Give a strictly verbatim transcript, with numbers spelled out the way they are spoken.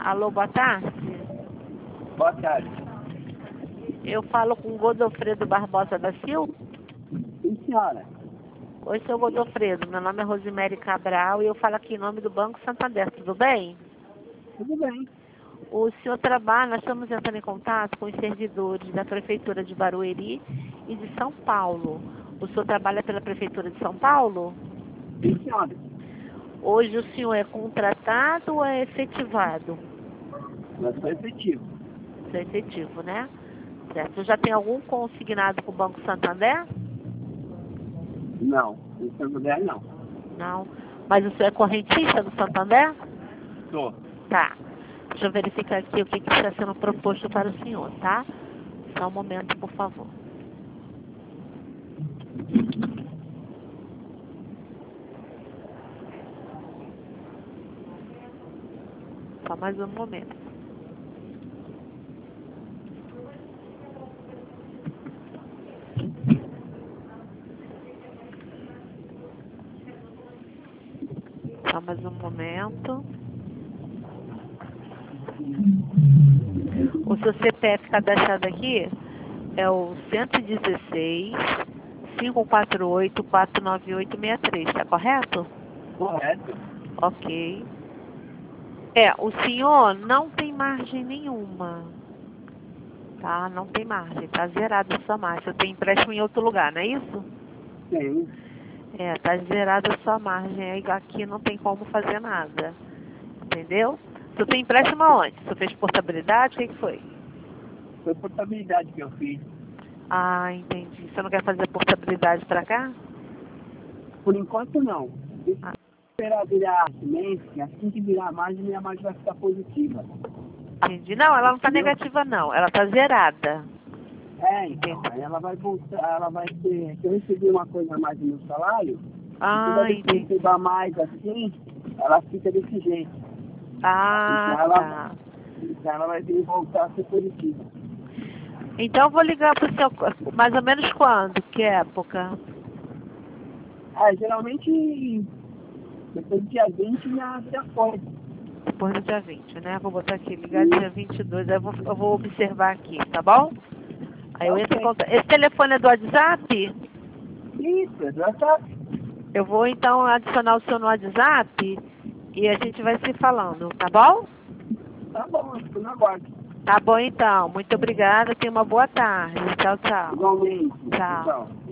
Alô, boa tarde. Boa tarde. Eu falo com Godofredo Barbosa da Silva. Sim, senhora. Oi, seu Godofredo. Meu nome é Rosemary Cabral e eu falo aqui em nome do Banco Santander. Tudo bem? Tudo bem. O senhor trabalha, nós estamos entrando em contato com os servidores da Prefeitura de Barueri e de São Paulo. O senhor trabalha pela Prefeitura de São Paulo? Sim, senhora. Hoje o senhor é contratado ou é efetivado? Eu sou efetivo. Isso é efetivo, né? Certo. O senhor já tem algum consignado com o Banco Santander? Não. No Santander, não. Não. Mas o senhor é correntista do Santander? Sou. Tá. Deixa eu verificar aqui o que, que está sendo proposto para o senhor, tá? Só um momento, por favor. Só mais um momento. Só mais um momento. O seu C P F cadastrado aqui é o cento e dezesseis, cinco quatro oito, quatro nove oito seis três, tá correto? Correto. Ok. É, o senhor não tem margem nenhuma. Tá? Não tem margem. Tá zerada a sua margem. Você tem empréstimo em outro lugar, não é isso? Sim. É, tá zerada a sua margem. Aí aqui não tem como fazer nada. Entendeu? Você tem empréstimo aonde? Você fez portabilidade? O que, que foi? Foi portabilidade que eu fiz. Ah, entendi. Você não quer fazer portabilidade pra cá? Por enquanto, não. Deixa Ah, eu esperar virar mês, que assim que virar a margem, minha margem vai ficar positiva. entendi. Não, ela não tá Entendeu? negativa, não. Ela tá zerada. É, então. Aí ela vai voltar, ela vai ter... Se eu receber uma coisa a mais do meu salário, Ah, toda vez que eu entendi. receber mais assim, ela fica desse jeito. Ah, Então ela, tá. então ela vai vir voltar a ser positiva. Então eu vou ligar pro seu... Mais ou menos quando? Que época? Ah, geralmente, depois do dia vinte já, já pode. Depois do dia vinte, né? Vou botar aqui, ligar dia vinte e dois. Aí eu vou, eu vou observar aqui, tá bom? Aí eu entro em Ok. contato. Esse telefone é do WhatsApp? Isso, já tá. Eu vou então adicionar o seu no WhatsApp e a gente vai se falando, tá bom? Tá bom, eu fico no aguardo. Tá bom então. Muito obrigada. Tenha uma boa tarde. Tchau, tchau. Igualmente. Tchau. Tchau.